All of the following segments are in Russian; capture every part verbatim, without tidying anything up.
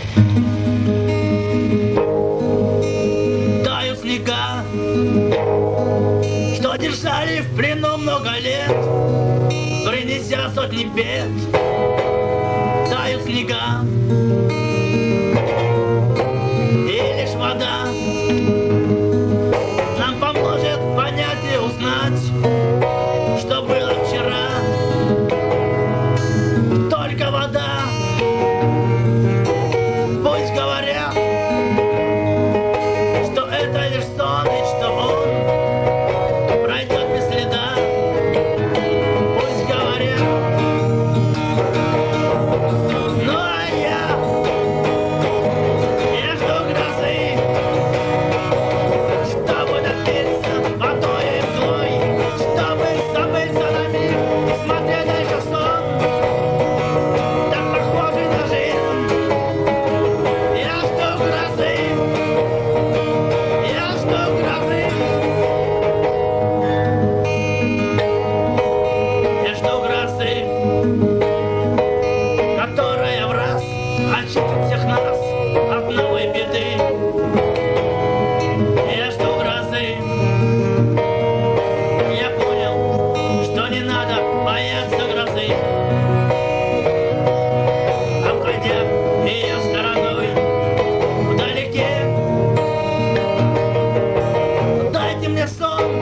Тают снега, что держали в плену много лет, принеся сотни бед. Тают снега, и лишь вода нам поможет понять и узнать, что было вчера. Только вода, пусть говорят, что это лишь сон и что он пройдет без следа. Пусть говорят. Ну а я, я жду грозы, чтобы напиться водой и мглой, чтобы забыться на миг и смотреть лишь в сон, так похожий на жизнь. Я жду грозы, я жду грозы, я жду грозы, которая в раз очистит всех нас от новой беды. Я жду грозы. Я понял, что не надо бояться грозы, обходя ее стороной вдалеке. Дайте мне сон,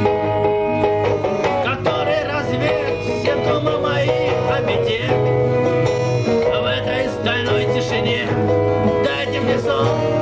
который развеет все думы мои о беде. В этой стальной тишине дайте мне сон,